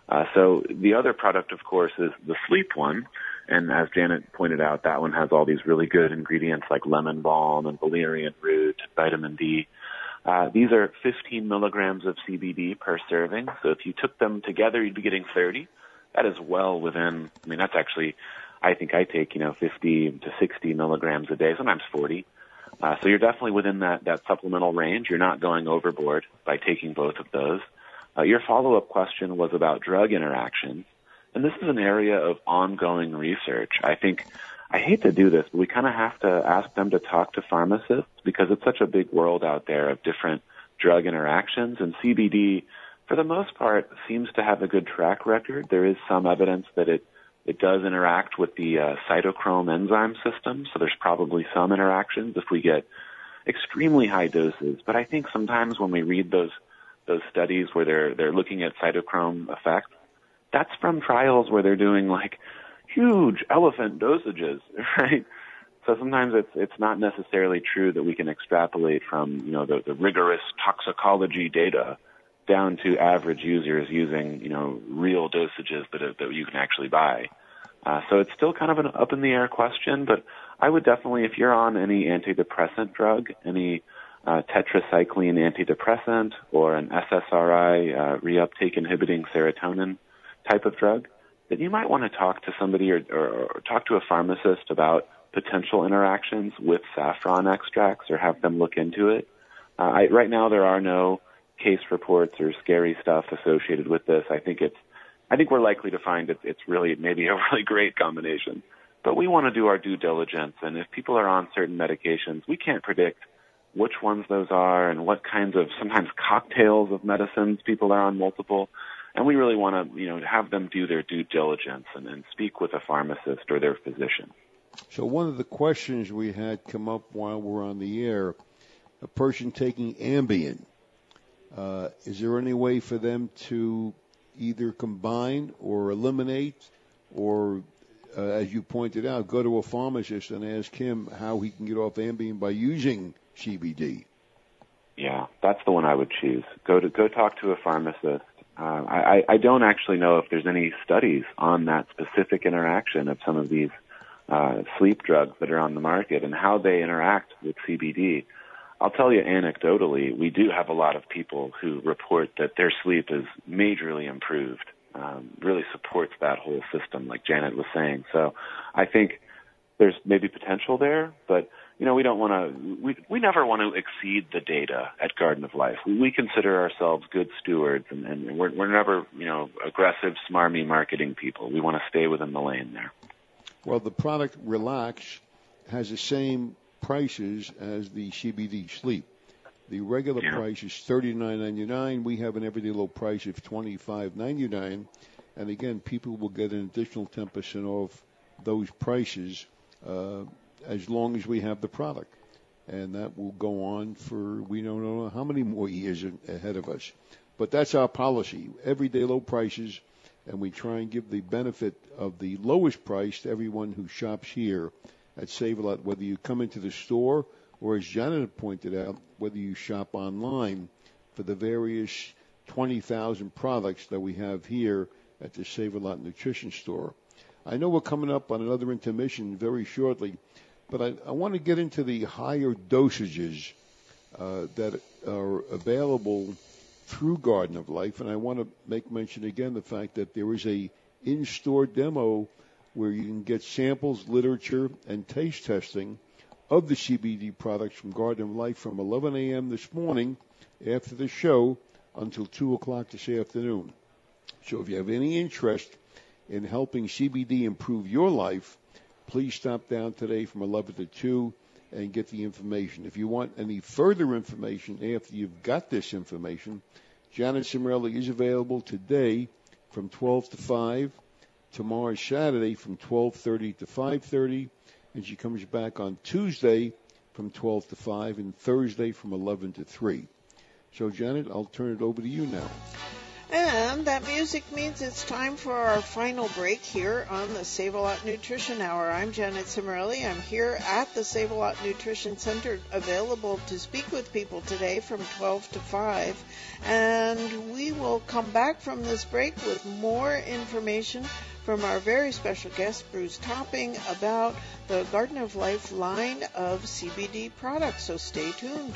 So the other product, of course, is the sleep one. And as Janet pointed out, that one has all these really good ingredients like lemon balm and valerian root, vitamin D. These are 15 milligrams of CBD per serving. So if you took them together, you'd be getting 30. That is well within, I mean, that's actually, I think I take, 50 to 60 milligrams a day, sometimes 40. So you're definitely within that supplemental range. You're not going overboard by taking both of those. Your follow-up question was about drug interactions. And this is an area of ongoing research. I hate to do this, but we kind of have to ask them to talk to pharmacists because it's such a big world out there of different drug interactions. And CBD, for the most part, seems to have a good track record. There is some evidence that it does interact with the cytochrome enzyme system, so there's probably some interactions if we get extremely high doses. But I think sometimes when we read those studies where they're looking at cytochrome effects, that's from trials where they're doing like huge elephant dosages, right? So sometimes it's not necessarily true that we can extrapolate from, the rigorous toxicology data down to average users using, real dosages that you can actually buy. So it's still kind of an up in the air question, but I would definitely, if you're on any antidepressant drug, any tetracycline antidepressant or an SSRI reuptake inhibiting serotonin type of drug, then you might want to talk to somebody or talk to a pharmacist about potential interactions with saffron extracts or have them look into it. Right now there are no case reports or scary stuff associated with this. I think we're likely to find it's really maybe a really great combination. But we want to do our due diligence, and if people are on certain medications, we can't predict which ones those are and what kinds of sometimes cocktails of medicines people are on multiple. And we really want to, have them do their due diligence and speak with a pharmacist or their physician. So one of the questions we had come up while we're on the air, a person taking Ambien, is there any way for them to either combine or eliminate or, as you pointed out, go to a pharmacist and ask him how he can get off Ambien by using CBD? Yeah, that's the one I would choose. Go talk to a pharmacist. I don't actually know if there's any studies on that specific interaction of some of these sleep drugs that are on the market and how they interact with CBD. I'll tell you anecdotally, we do have a lot of people who report that their sleep is majorly improved, really supports that whole system, like Janet was saying. So I think there's maybe potential there, but we don't want to. We never want to exceed the data at Garden of Life. We consider ourselves good stewards, and we're never aggressive, smarmy marketing people. We want to stay within the lane there. Well, the product Relax has the same prices as the CBD Sleep. The regular price is $39.99. We have an everyday low price of $25.99, and again, people will get an additional 10% off those prices. As long as we have the product. And that will go on for we don't know how many more years ahead of us. But that's our policy. Everyday low prices, and we try and give the benefit of the lowest price to everyone who shops here at Save-A-Lot, whether you come into the store or, as Janet pointed out, whether you shop online for the various 20,000 products that we have here at the Save-A-Lot Nutrition Store. I know we're coming up on another intermission very shortly, but I want to get into the higher dosages that are available through Garden of Life, and I want to make mention again the fact that there is a in-store demo where you can get samples, literature, and taste testing of the CBD products from Garden of Life from 11 a.m. this morning after the show until 2 o'clock this afternoon. So if you have any interest in helping CBD improve your life, please stop down today from 11 to 2 and get the information. If you want any further information after you've got this information, Janet Cimarelli is available today from 12 to 5, tomorrow Saturday from 12:30 to 5:30, and she comes back on Tuesday from 12 to 5 and Thursday from 11 to 3. So, Janet, I'll turn it over to you now. And that music means it's time for our final break here on the Save-A-Lot Nutrition Hour. I'm Janet Cimarelli. I'm here at the Save-A-Lot Nutrition Center, available to speak with people today from 12 to 5. And we will come back from this break with more information from our very special guest, Bruce Topping, about the Garden of Life line of CBD products. So stay tuned.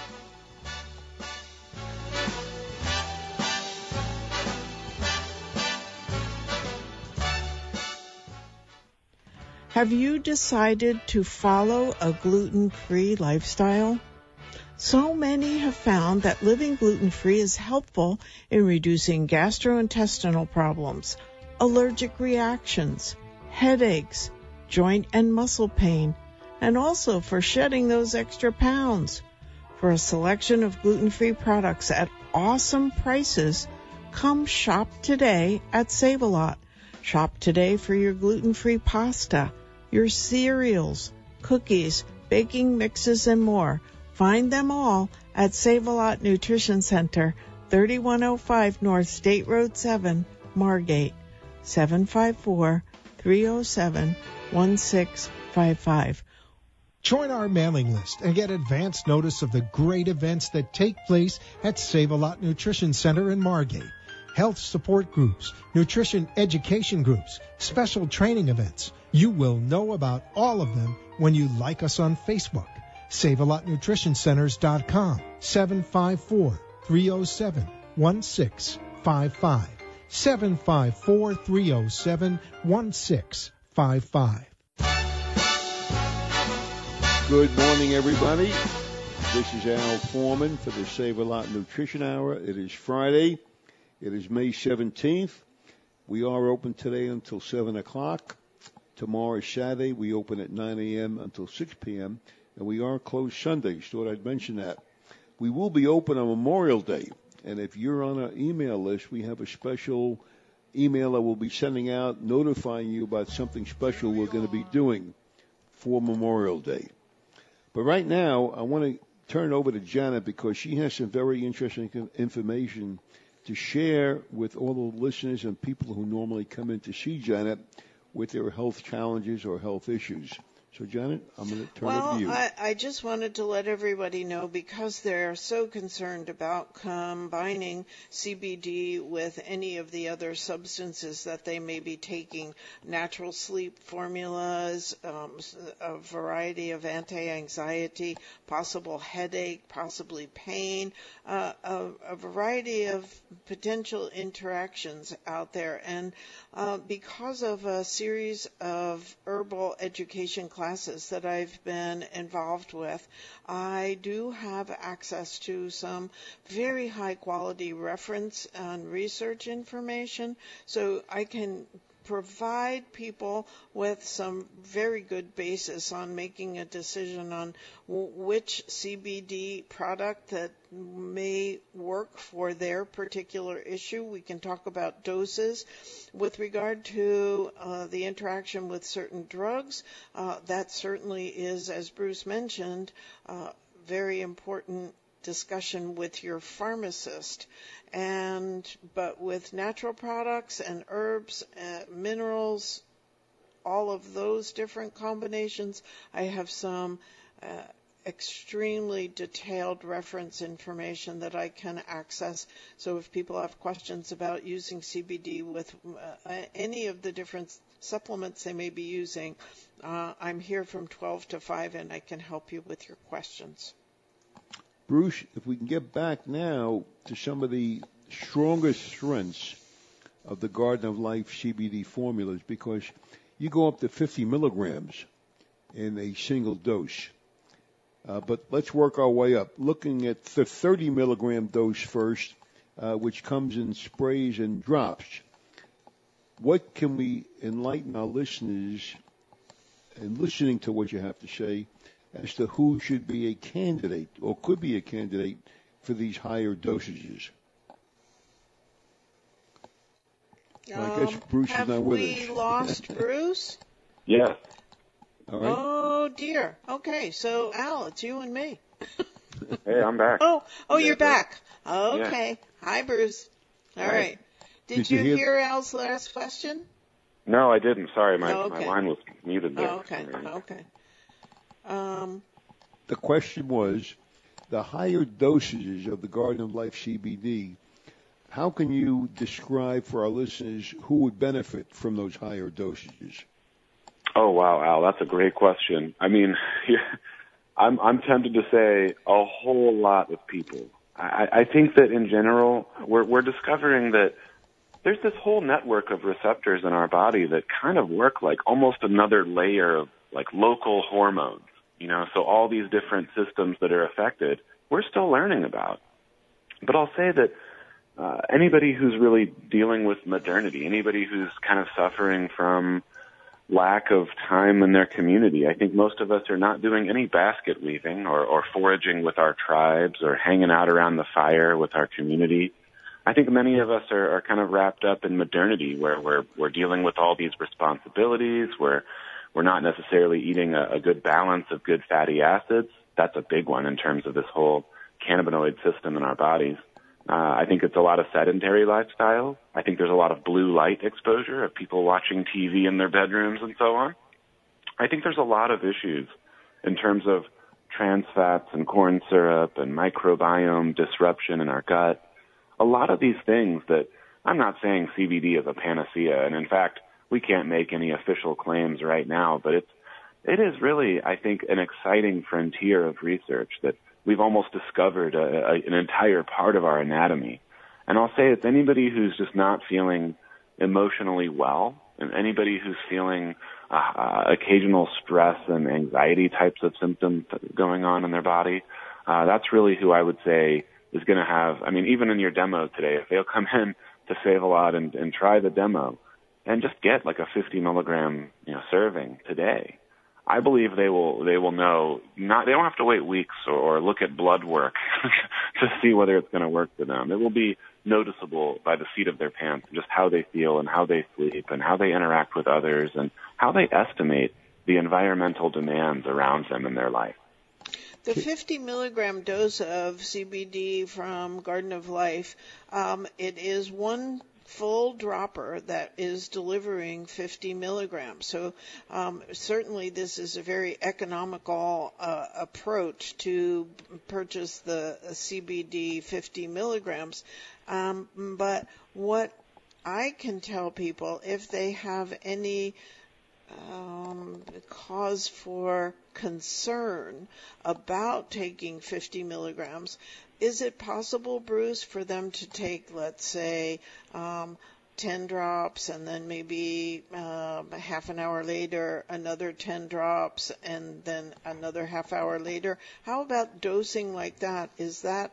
Have you decided to follow a gluten-free lifestyle? So many have found that living gluten-free is helpful in reducing gastrointestinal problems, allergic reactions, headaches, joint and muscle pain, and also for shedding those extra pounds. For a selection of gluten-free products at awesome prices, come shop today at Save-A-Lot. Shop today for your gluten-free pasta, your cereals, cookies, baking mixes, and more. Find them all at Save-A-Lot Nutrition Center, 3105 North State Road 7, Margate, 754-307-1655. Join our mailing list and get advance notice of the great events that take place at Save-A-Lot Nutrition Center in Margate. Health support groups, nutrition education groups, special training events. You will know about all of them when you like us on Facebook. SaveALotNutritionCenters.com, 754-307-1655. 754-307-1655. Good morning, everybody. This is Al Foreman for the Save-A-Lot Nutrition Hour. It is Friday. It is May 17th. We are open today until 7 o'clock. Tomorrow is Saturday. We open at 9 a.m. until 6 p.m. And we are closed Sundays. Thought I'd mention that. We will be open on Memorial Day. And if you're on our email list, we have a special email that we'll be sending out notifying you about something special we're going to be doing for Memorial Day. But right now, I want to turn it over to Janet because she has some very interesting information to share with all the listeners and people who normally come in to see Janet with their health challenges or health issues. So, Janet, I'm going to turn it over to you. I just wanted to let everybody know, because they're so concerned about combining CBD with any of the other substances that they may be taking, natural sleep formulas, a variety of anti-anxiety, possible headache, possibly pain, a variety of potential interactions out there. And because of a series of herbal education classes that I've been involved with, I do have access to some very high quality reference and research information, so I can provide people with some very good basis on making a decision on which CBD product that may work for their particular issue. We can talk about doses. With regard to the interaction with certain drugs, that certainly is, as Bruce mentioned, very important discussion with your pharmacist. But with natural products and herbs, minerals, all of those different combinations, I have some extremely detailed reference information that I can access. So if people have questions about using CBD with any of the different supplements they may be using, I'm here from 12 to 5 and I can help you with your questions. Bruce, if we can get back now to some of the strongest strengths of the Garden of Life CBD formulas, because you go up to 50 milligrams in a single dose. But let's work our way up. Looking at the 30 milligram dose first, which comes in sprays and drops. What can we enlighten our listeners in listening to what you have to say as to who should be a candidate or could be a candidate for these higher dosages? I guess Bruce is not with us. Have we lost Bruce? Yes. All right. Oh, Oh, dear. Okay, so, Al, it's you and me. Hey, I'm back. Oh, you're Yeah. back. Okay. Hi, Bruce. All Hi. right. Did you hear Al's last question? No, I didn't. Sorry, my Okay. line was muted there. Okay. Okay. The question was, the higher dosages of the Garden of Life CBD, how can you describe for our listeners who would benefit from those higher dosages? Oh, wow, Al, that's a great question. I mean, I'm tempted to say a whole lot of people. I think that in general, we're discovering that there's this whole network of receptors in our body that kind of work like almost another layer of like local hormones, you know, so all these different systems that are affected, we're still learning about. But I'll say that anybody who's really dealing with modernity, anybody who's kind of suffering from lack of time in their community, I think most of us are not doing any basket weaving or foraging with our tribes or hanging out around the fire with our community. I think many of us are kind of wrapped up in modernity where we're dealing with all these responsibilities, where we're not necessarily eating a good balance of good fatty acids. That's a big one in terms of this whole cannabinoid system in our bodies. I think it's a lot of sedentary lifestyle. I think there's a lot of blue light exposure of people watching TV in their bedrooms and so on. I think there's a lot of issues in terms of trans fats and corn syrup and microbiome disruption in our gut. A lot of these things that I'm not saying CBD is a panacea, and in fact, we can't make any official claims right now, but it is really, I think, an exciting frontier of research that we've almost discovered an entire part of our anatomy. And I'll say it's anybody who's just not feeling emotionally well, and anybody who's feeling occasional stress and anxiety types of symptoms going on in their body, that's really who I would say is going to have, I mean, even in your demo today, if they'll come in to Save-A-Lot and try the demo and just get like a 50 milligram, serving today, I believe they will know. They don't have to wait weeks or look at blood work to see whether it's going to work for them. It will be noticeable by the seat of their pants, just how they feel and how they sleep and how they interact with others and how they estimate the environmental demands around them in their life. The 50 milligram dose of CBD from Garden of Life, it is one full dropper that is delivering 50 milligrams. So certainly this is a very economical approach to purchase the CBD 50 milligrams. But what I can tell people, if they have any cause for concern about taking 50 milligrams, is it possible, Bruce, for them to take, let's say, 10 drops and then maybe half an hour later another 10 drops and then another half hour later? How about dosing like that? Is that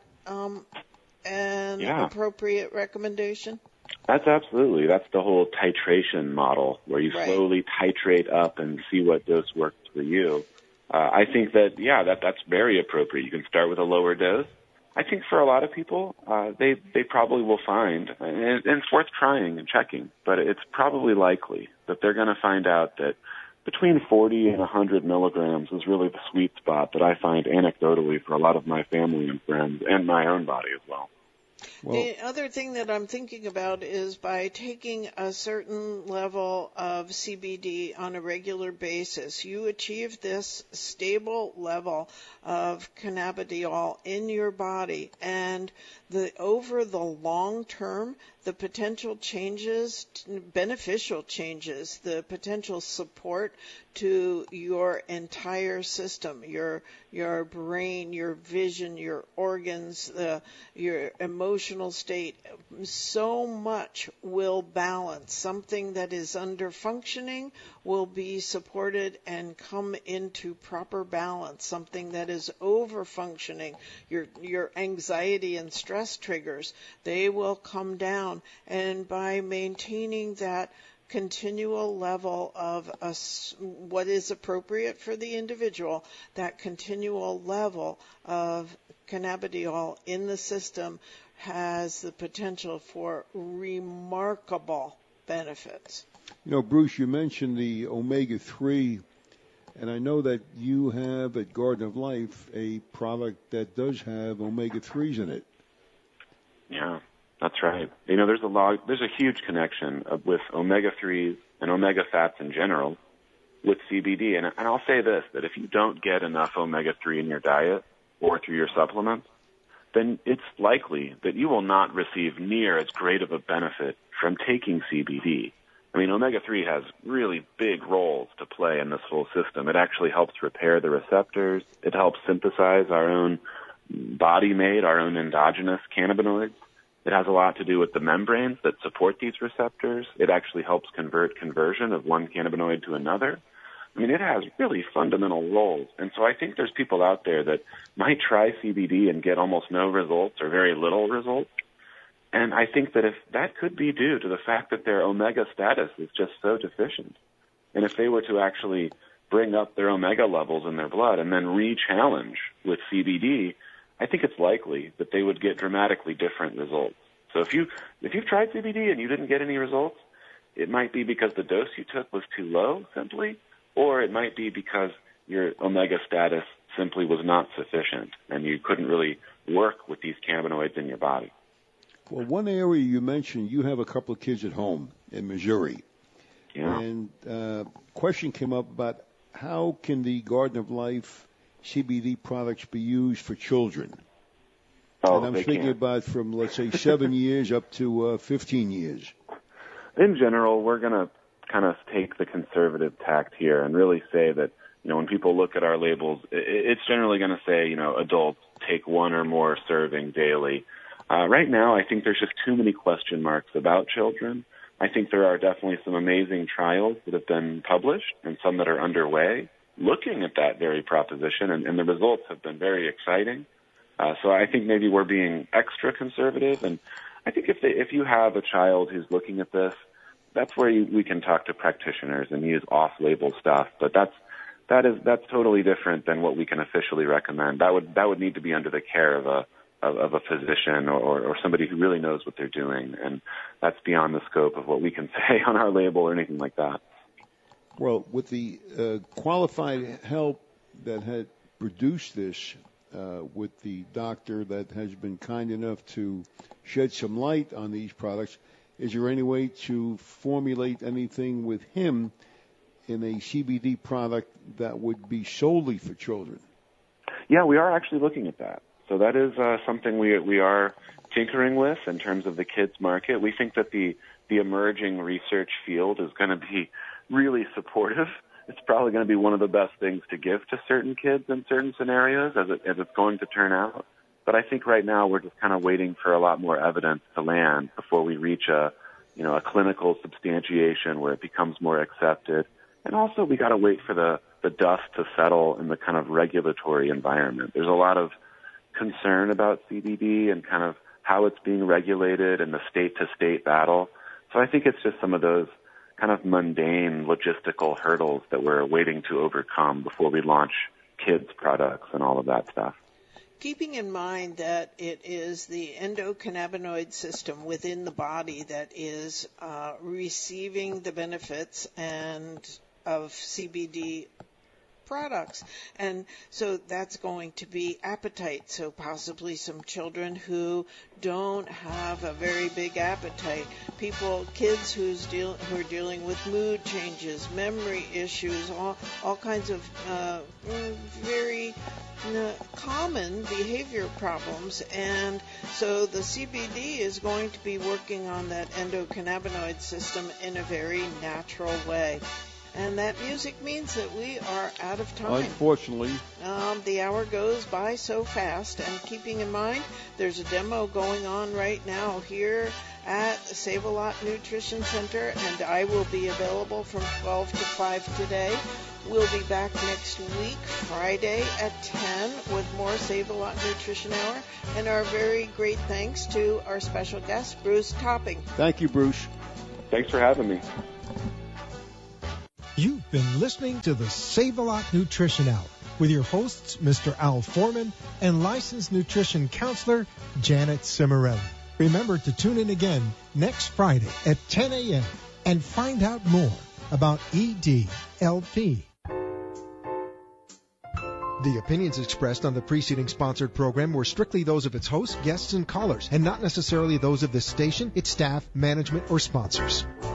an appropriate recommendation? That's the whole titration model where you slowly titrate up and see what dose works for you. I think that's very appropriate. You can start with a lower dose. I think for a lot of people, they probably will find, and it's worth trying and checking, but it's probably likely that they're going to find out that between 40 and 100 milligrams is really the sweet spot that I find anecdotally for a lot of my family and friends and my own body as well. The other thing that I'm thinking about is by taking a certain level of CBD on a regular basis, you achieve this stable level of cannabidiol in your body, and over the long term, the potential changes, beneficial changes, the potential support to your entire system, your brain, your vision, your organs, your emotional state, so much will balance. Something that is under functioning will be supported and come into proper balance. Something that is over functioning, your anxiety and stress triggers, they will come down. And by maintaining that continual level of what is appropriate for the individual, that continual level of cannabidiol in the system has the potential for remarkable benefits. Bruce, you mentioned the omega-3 And I know that you have at Garden of Life a product that does have omega-3s in it. Yeah, that's right. There's a huge connection with omega-3s and omega fats in general with CBD. And I'll say this, that if you don't get enough omega-3 in your diet or through your supplements, then it's likely that you will not receive near as great of a benefit from taking CBD. Omega-3 has really big roles to play in this whole system. It actually helps repair the receptors. It helps synthesize our own body-made, our own endogenous cannabinoids. It has a lot to do with the membranes that support these receptors. It actually helps conversion of one cannabinoid to another. It has really fundamental roles. And so I think there's people out there that might try CBD and get almost no results or very little results. And I think that if that could be due to the fact that their omega status is just so deficient. And if they were to actually bring up their omega levels in their blood and then re-challenge with CBD, I think it's likely that they would get dramatically different results. So if you've tried CBD and you didn't get any results, it might be because the dose you took was too low, simply, or it might be because your omega status simply was not sufficient and you couldn't really work with these cannabinoids in your body. Well, one area you mentioned, you have a couple of kids at home in Missouri. Yeah. And question came up about how can the Garden of Life CBD products be used for children? Oh, and I'm speaking about from, let's say, 7 years up to 15 years. In general, we're going to kind of take the conservative tact here and really say that, when people look at our labels, it's generally going to say, adults take one or more serving daily. Right now, I think there's just too many question marks about children. I think there are definitely some amazing trials that have been published and some that are underway looking at that very proposition, and the results have been very exciting. So I think maybe we're being extra conservative, and I think if you have a child who's looking at this, that's where we can talk to practitioners and use off-label stuff. But that's totally different than what we can officially recommend. That would need to be under the care of a physician or somebody who really knows what they're doing, and that's beyond the scope of what we can say on our label or anything like that. Well, with the qualified help that had produced this, with the doctor that has been kind enough to shed some light on these products, is there any way to formulate anything with him in a CBD product that would be solely for children? Yeah, we are actually looking at that. So that is something we are tinkering with in terms of the kids market. We think that the emerging research field is going to be really supportive. It's probably going to be one of the best things to give to certain kids in certain scenarios as it's going to turn out. But I think right now we're just kind of waiting for a lot more evidence to land before we reach a clinical substantiation where it becomes more accepted. And also we got to wait for the dust to settle in the kind of regulatory environment. There's a lot of concern about CBD and kind of how it's being regulated and the state-to-state battle. So I think it's just some of those kind of mundane logistical hurdles that we're waiting to overcome before we launch kids' products and all of that stuff. Keeping in mind that it is the endocannabinoid system within the body that is receiving the benefits of CBD products. And so that's going to be appetite. So possibly some children who don't have a very big appetite, kids who are dealing with mood changes, memory issues, all kinds of very common behavior problems. And so the CBD is going to be working on that endocannabinoid system in a very natural way. And that music means that we are out of time. Unfortunately. The hour goes by so fast. And keeping in mind, there's a demo going on right now here at the Save-A-Lot Nutrition Center, and I will be available from 12 to 5 today. We'll be back next week, Friday at 10, with more Save-A-Lot Nutrition Hour. And our very great thanks to our special guest, Bruce Topping. Thank you, Bruce. Thanks for having me. You've been listening to the Save-A-Lot Nutrition Hour with your hosts, Mr. Al Foreman and licensed nutrition counselor, Janet Cimarelli. Remember to tune in again next Friday at 10 a.m. and find out more about EDLP. The opinions expressed on the preceding sponsored program were strictly those of its hosts, guests, and callers, and not necessarily those of this station, its staff, management, or sponsors.